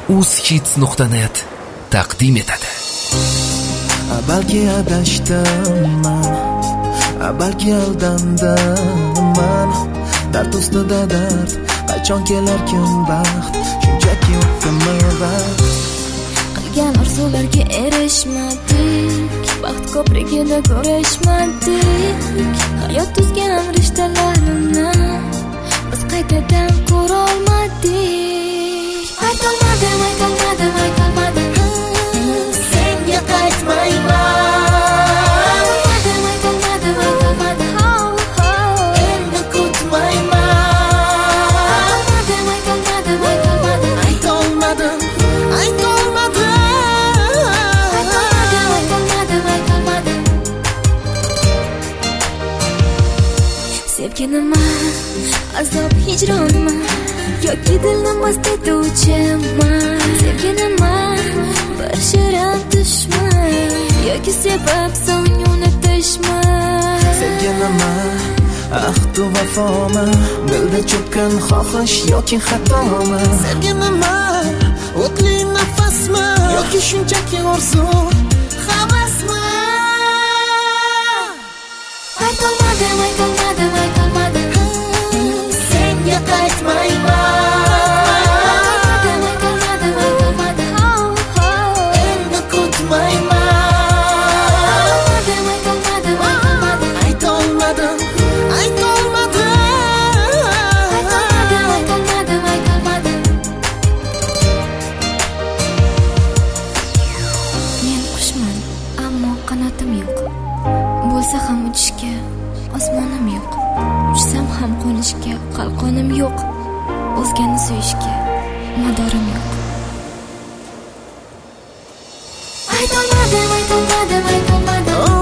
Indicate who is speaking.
Speaker 1: uzhits.net taqdim etadi.
Speaker 2: Balki adashdim, balki aldandim. Dard ustida dard, qachon kelarkin baxt, shunchaki o'tdimi vaqt.
Speaker 3: Qilgan orzularga erishmadik, baxt ko'prigida ko'rishmadik. Hayot tuzgan rishtalarimni biz qaytadan ko'rolmadik. Aytolmadim, senga qaytmayman. Sevginimi, azob hijronmi, yoki dilni mast etuvchimi? Sevginimi, bir shirin tushmi, yoki sebab so'ng unutishmi?
Speaker 2: Sevginimi, ahdu vafomi, dilda cho'kkan xohish yoki xatomi? Sevginimi, o'tli nafasmi, yoki shunchaki orzu, havasmi?
Speaker 3: Aytolmadim, senga qaytmayman.
Speaker 2: Endi kutmayman. Aytolmadim.
Speaker 3: Men qushman, ammo qanotim yo'q. Bo'lsa ham uchishga osmonim yo'q. Uçsam ham qo'nishga qalqonim yo'q. O'zgani suyishga madorim yo'q.
Speaker 2: Aytolmadim.